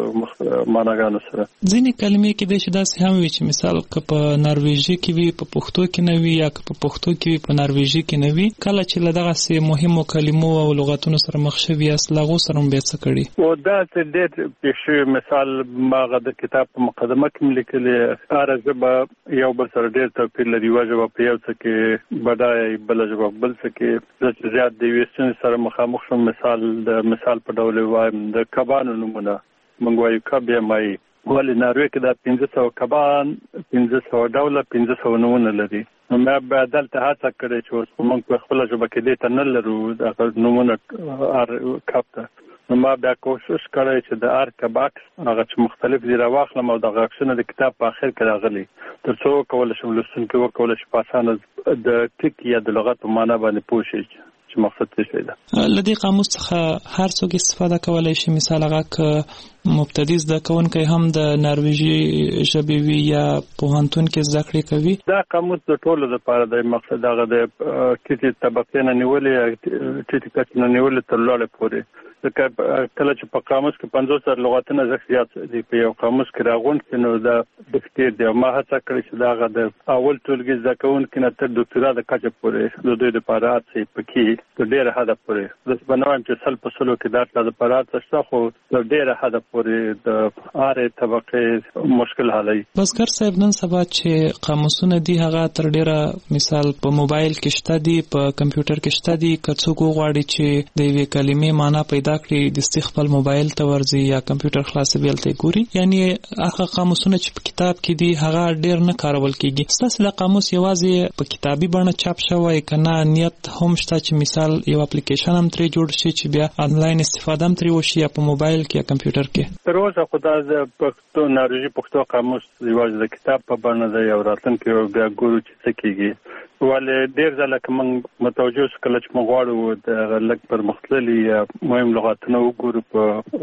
بېل معناګانو سره. ځینې کلمې کېدای شي داسې هم وي چې مثال که په نارویژي کې وي په پښتو کې نه وي، یا که په پښتو کې وي په نارویژي کې نه وي. کله چې له دغسې مهمو کلمو او لغتونو سره مخ شوي یاست له هغو سره هم بیا څه کړي؟ او داسې ډېر پېښ شوي، مثال ما هغه د کتاب په مقدمه کې م لیکلي هره ژبه یو بل سره ډېر توپیر لري، یوه ژبه په یو څه کې بډایه بله ژبه په بل څه کې. زه چې زیات د یوې ستونزې سره مخامخ شوم، مثال د مثال په ډول وایم د کبانو نومونه، موږ وایو کب یا ماهي، ولې ناروې کې دا پنځه سوه کبان پنځه سوه ډوله پنځه سوه نومونه لري. نو ما بیا دلته هڅه کړې چې اوس موږ په خپله ژبه کې دې ته نه لرو دغه نومونه هر کب ته، نو ما بیا کوشش کړی چې د هر کب عکس هغه چې مختلف دي راواخلم او دغه عکسونه د کتاب په اخر کې راغلي، تر څو وکولی شم لوستونکي وکولی شي په اسانه د ټکي یا د لغت په معنا باندې پوه شي چې مقصد څه شی ده. له دې قاموس څخه هر څوک استفاده کولی شي، مثال هغه که مبتدي زده کوونکی هم د نارویژي ژبې وي یا پوهنتون کې زده کړې کوي؟ دا قاموس د ټولو لپاره دی، مقصد هغه د ټیټې طبقې نه نیولې ټیټې کچې نه نیولې تر لوړې پورې. ځکه کله چې په قاموس کې پنځوس زره لغتونه زښت زیات دي په یو قاموس کې راغونډ کړي، نو دا ډېر دی. ما هڅه کړې چې د هغه د اول ټولګي زده کوونکي نه تر ډاکټرا د کچې پورې د دوی دپاره هڅې پکې تر ډېره حده پورې، داسې به نه وایم چې سل په سلو کې دا چا دپاره هڅه شته، خو تر ډېره حده پورې د هرې طبقې مشکل حلوي. بزګر صاحب نن سبا چې قاموسونه دي هغه تر ډېره مثال په موبایل کې شته دي، په کمپیوټر کې شته دي. که څوک وغواړي چې د یوې کلمې معنا پیدا کړي دستي خپل موبایل ته ورځي یا کمپیوټر خلاصوي هلته یې ګوري، یعنې هغه قاموسونه چې په کتاب کې دي هغه ډېر نه کارول کېږي. ستاسې دا قاموس یوازې په کتابي بڼه چاپ شوی که نه نیت هم شته چې مثال یو اپلیکیشن هم ترې جوړ شي چې بیا آنلاین استفاده هم ترې وشي یا په موبایل کې یا کمپیوټر کې؟ تر اوسه خو دا د پښتو نارویژي پښتو قاموس یوازې د کتاب په بڼه دی او راتلونکي بیا ګورو چې څه کېږي. ولې ډېر ځله که موږ متوجه شو کله چې موږ غواړو د لږ پرمختللي یا مهم لغاتونه وګورو په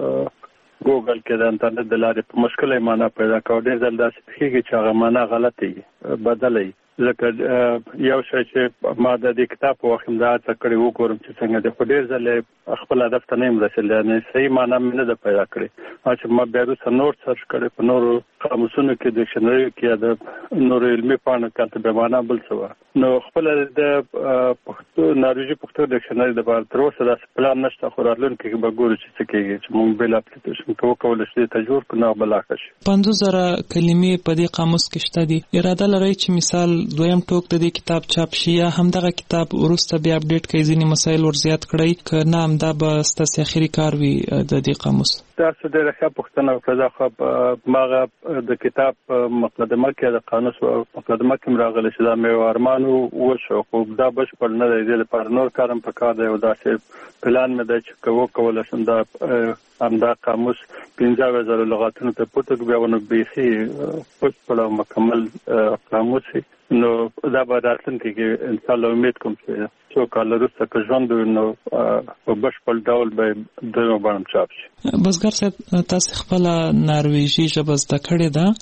ګوګل کې د انټرنیټ د لارې په مشکله یې معنا پیدا کوو، ډېر ځله داسې پېښېږي چې هغه معنا غلطه وي بدله وي. ځکه یو شی چې ما د دې کتاب په وخت دا هڅه کړې وګورم چې څنګه دی، خو ډېر ځله خپل هدف ته نه یم رسېدلی، یعنې صحیح معنا مې نه ده پیدا کړې. چې ما بیا وروسته نور سرچ کړی په نورو قاموسونو کې ډکشنریو کې یا د نورو علمي پاڼو کې هلته بیا معنا بل څه وه. نو خپله د پښتو نارویژي پښتو ډکشنري دپاره تر اوسه داسې پلان نشته، خو راتلونکي کې به ګورو چې څه کېږي چې موږ بېل اپلیکیشن کې وکولی شو دې ته جوړ کړو، نه به لا ښه شي. پنځوس زره کلمې په دې قاموس کې شته دي. اراده لرئ چې مثال دویم ټوک د دې کتاب چاپ شي یا همدغه کتاب وروسته بیا اپډیټ کړئ، ځینې مسایل ور زیات کړئ، که نه همدا به ستاسې اخري کار وي د دې قاموس؟ تاسو ډېره ښه پوښتنه وکړه. دا خو ما هغه د کتاب مقدمه کې د قاموس مقدمه کې م راغلی چې دا مې یو ارمان وشو، خو دا بشپړ نه دی. دې لپاره نور کار هم پکار دی او داسې پلان مې دی چې که وکولی شم دا همدا قاموس پنځه اویا زره لغاتونو ته پورته کړو، بیا نو بیخي بشپړ او مکمل قاموس وي. نو دا به راتلونکي کې انشاءالله امید کوم چې څو کاله وروسته که ژوند وي نو په بشپړ ډول به دویمه بڼه چاپ شي. بزګر صاحب تاسې خپله نارویژي ژبه زده کړې ده،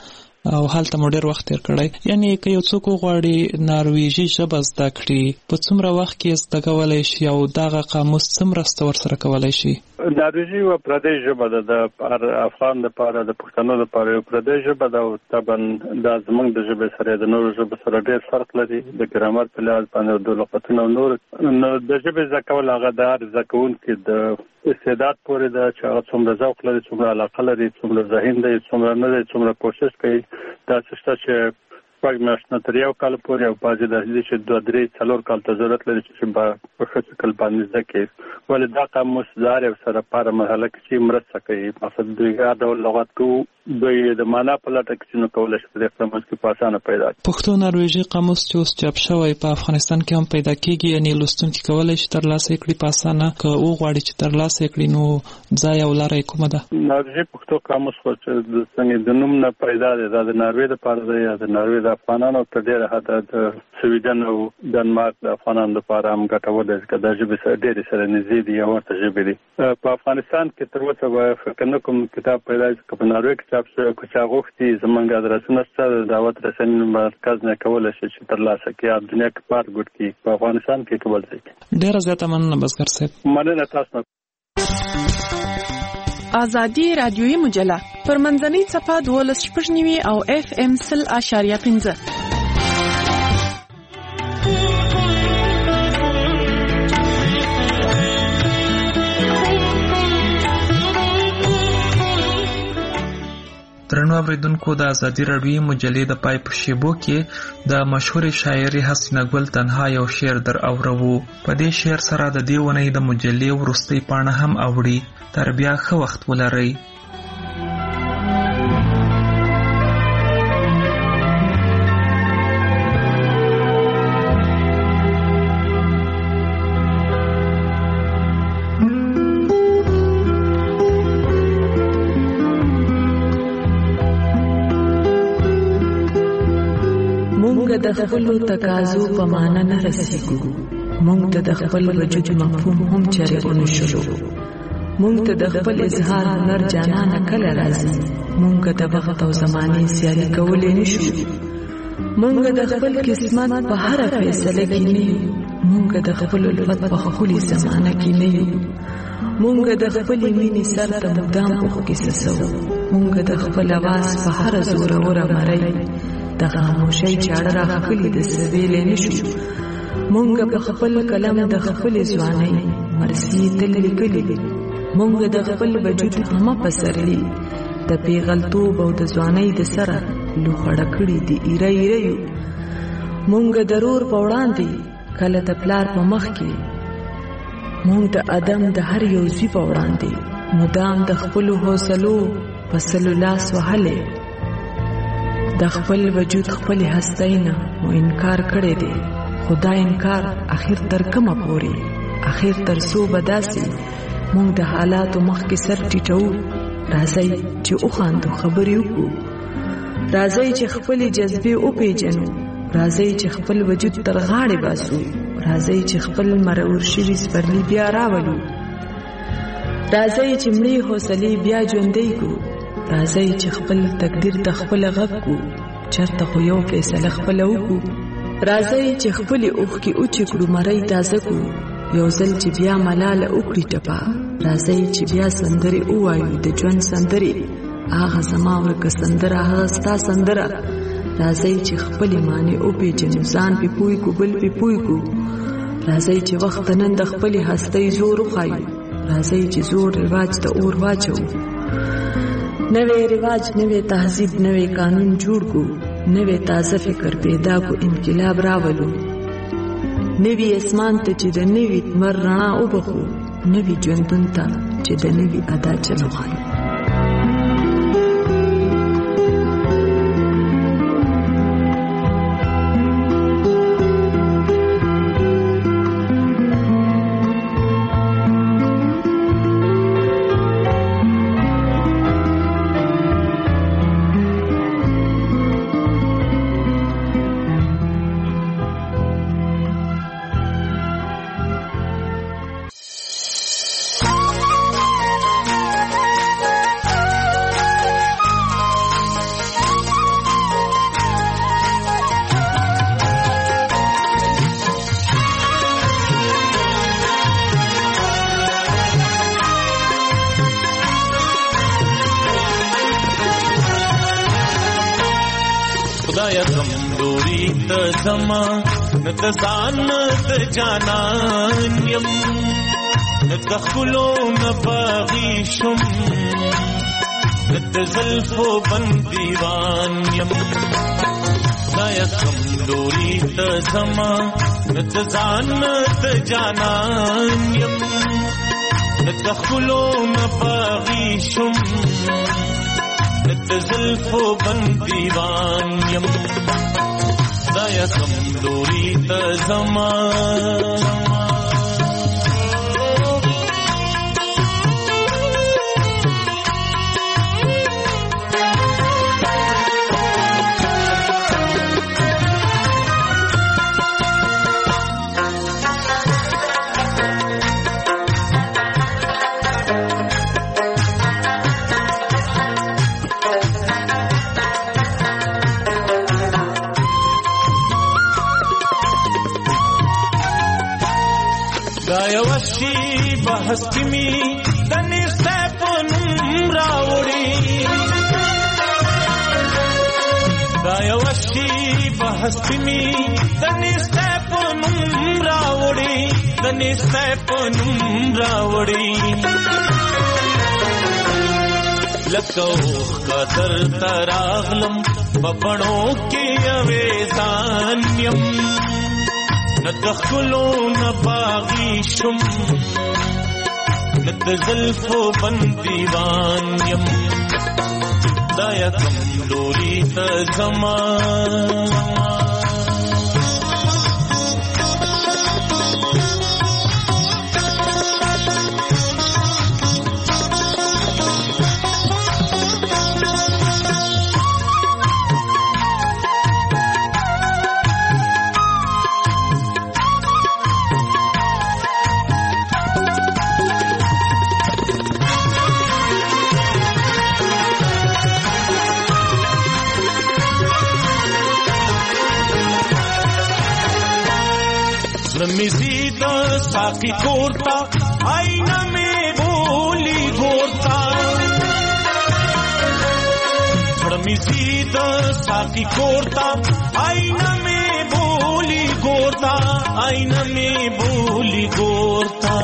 او هلته مو ډېر وخت تیر کړی. یعنی که یو څوک وغواړي نارویژي ژبه زده کړي په څومره وخت کې زده کولی شي او دغه قاموس څه مرسته ورسره کولی شي؟ نارویژي یوه پردۍ ژبه ده د افغان دپاره د پښتنو دپاره یوه پردۍ ژبه ده او طبعا دا زموږ د ژبې سره د نورو ژبو سره ډېر فرق لري د ګرامر په لحاظ باندې د لغتونو او نور. نو د ژبې زده کول هغه د هر زده کوونکي د استعداد پورې ده چې هغه څومره ذوق لري، څومره علاقه لري، څومره ذهین دی، څومره نه دی، څومره کوشش کوي. داسې شته چې شپږ میاشتې نه تر یو کال پورې او بعضې داسې دي چې دوه درې څلور کال ته ضرورت لري چې په ښه شکل باندې زده کړي. ولې دا قاموس د هر یو سره په هره مرحله کې چې مرسته کوي. مقصد دوی هر ډول لغت کوو، دوی د معنا په لټه کې چې نو کولی شي په دې قاموس کې په اسانه پیدا کړي. پښتو نارویژي قاموس چې اوس چاپ شوی په افغانستان کې هم پیدا کېږي، یعنې لوستونکي کولی شي ترلاسه یې کړي په اسانه. که وغواړي چې ترلاسه یې کړي نو ځای او لاره یې کومه ده؟ نارویژي پښتو قاموس خو چې د څنګه د نوم نه پیدا دی، دا د ناروې دپاره دی یا د ناروې د افغانانو تر ډېره حده د سویډن او ډنمارک د افغانانو دپاره هم ګټور دی ځکه دا ژبې سره ډېرې سره نږدې دي یا ورته ژبې دي. په افغانستان کې تر اوسه به فکر نه کوم کتاب پیدا شي که په ناروې کې چاپ شوی. که چا غوښتي زموږ ادرسونه شته د دعوت رسنۍ مرکز نه کولی شي چې ترلاسه کړي دنیا کې پار ګوټ کړي په افغانستان کې که بل ځای کې. ډېره زیاته مننه بزګر صاحب. مننه تاسو نه. ازادي رادیوي مجله پر منځنۍ څپه دولس شپږ نوي او اف ام سل اشاریه پنځه. درنو اوریدونکو د ازادي راډیوي مجلې د پای په شیبو کې د مشهور شاعرې حسینه ګل تنها یو شعر در اورو. په دې شعر سره د دې ونې د مجلې وروستۍ پاڼه هم اوړي. تر بیا ښه وخت ولرئ. د خپلو تقاضو په معنا نه رسیږو. موږ ته د خپل وجود مفهوم هم چرې ونشو. موږ ته د خپل اظهار هنر جانانه کله راځي. موږ د وخت او زمانې سیالي کولی نشو. موږ د خپل قسمت په هره فیصله کې نه یو. موږ د خپل الفت په ښکلې زمانه کې نه یو. موږ د خپلې مینې سر ته مدام اوښکې څڅوو. موږ د خپل اواز په هره زوروره مرۍ د خاموشۍ چاړه راښکلې د څه ویلی نشو. موږ په خپل قلم د خپلې ځوانۍ مرثیې تل لیکلي دي. موږ د خپل وجود همه پسرلي د پیغلتوب او د ځوانۍ د سره لوخړه کړي دي ایره ایره یو. موږ د رور په وړاندې کله د پلار په مخ کې. موږ د ادم د هر یو زوی په وړاندې مدام د خپلو حوصلو په سلو لاس وهلی. د خپل وجود خپل هستۍ نه مو انکار کړی دی. خو دا انکار اخر تر کومه پورې؟ اخر تر څو به داسې موږ د حالاتو مخکې سر ټیټوو؟ راځئ چې وخاندو، خبرې وکړو. راځئ چې خپلې جذبې وپېژنو. راځئ چې خپل وجود تر غاړې باسو. راځئ چې خپل مرور شوي سپرلي بیا راولو. راځئ چې مړې حوصلې بیا ژوندۍ کړو. راځئ چې خپل تقدیر ته خپله غږ کړو. چېرته خو یو فیصله خپله وکړو. راځئ چې خپلې اوښکې اوچې کړو، مرۍ تازه کړو. یو ځل چې بیا ملاله وکړي ټپه. راځئ چې بیا سندرې ووایو د ژوند سندرې. هغه زما ورکه سندره، هغه ستا سندره. راځئ چې خپلې معنی وپېژنو، ځان پې پوه کړو، بل پې پوه کړو. راځئ چې وخت نن د خپلې هستۍ زور وښایو. راځئ چې زور رواج ته اور واچوو. نوې رواج، نوې تهذیب، نوې قانون جوړ کو. نوې تازه فکر پیدا کو، انقلاب راولو. نوې اسمان ته چې د نوې لمر رڼا وبخو. نوې ژوندون ته چې د نوې ادا چل وښایو. کمزوري ته زما نه د ځان د جانان یم نه د خپلو نه باغي شم نه د زلفو بندیوان یم خدایه کمزوري ته زما نه د ځان د جانان یم نه د خپلو نه باغي شم د زلفو بندیوان یم خدایه کمزوري ته زما हस्ती में तने सपनम रावड़ी गायवशी बहस्ती में तने सपनम रावड़ी तने सपनम रावड़ी लको कदर तरागलम बपड़ों के अवेजान्यम न दखलो न बागी शुम न दल्फो बंदीवान यम दाया कमलोरी तजमा मिजीद साकी कोरता आईना में बोली गोरता थोड़ा मिजीद साकी कोरता आईना में बोली गोरता आईना में बोली गोरता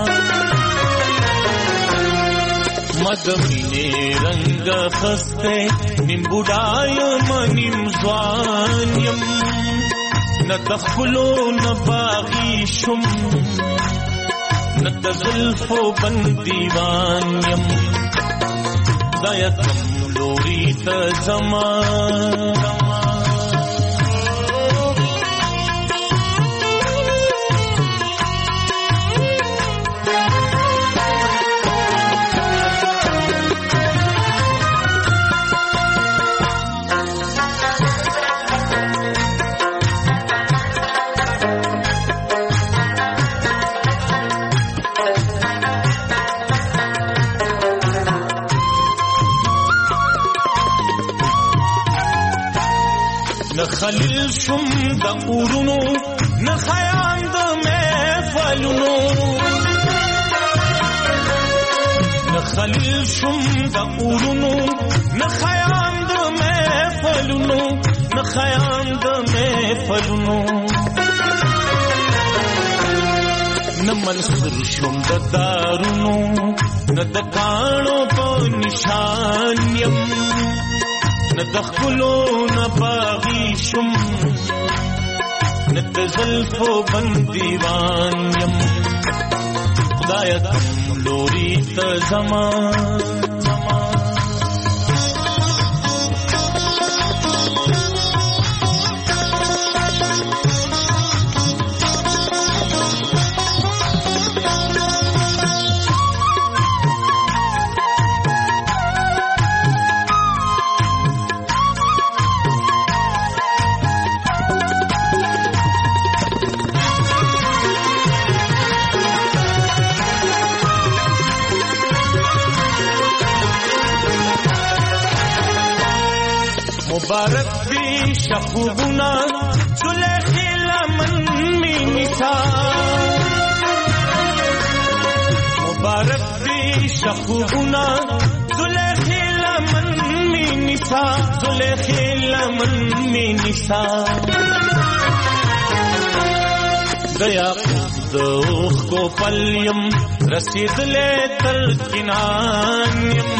मदमीने रंग खस्ते निम्बुडाय मनिम ज्वान्यम न दखलो न बागी शुम न दजुल्फो बंदीवान्यम दया कमलोरी तजमा خلیل شم د اورونو نه خیام د محفلونو نه خلیل شم د اورونو نه خیام د محفلونو نه خیام د محفلونو نه منصور شم د دارونو نه د کانو په نشان یم न दखलो न बागी शुम न तजल्फो बंदीवान यम खुदाया कमलोरी तजमा मुबारक भी शखुबुना सुलेखी लमन में निसा मुबारक भी शखुबुना सुलेखी लमन में نیسا زلیخی لمن می نیسا دیا دوخ کو پلیم رسید لے تر کنانیم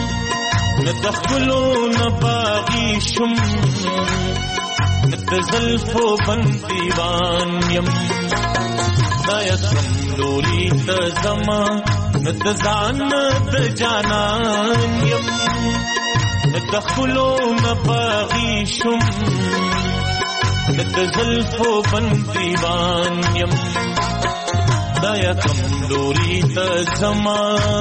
ندخلو نباغی شم ندزلفو بندیوانیم دیا کملولی تزما ندزان ندجانانیم ندخلو نباغی شم ندزلفو بندیوانیم دیا کملولی تزما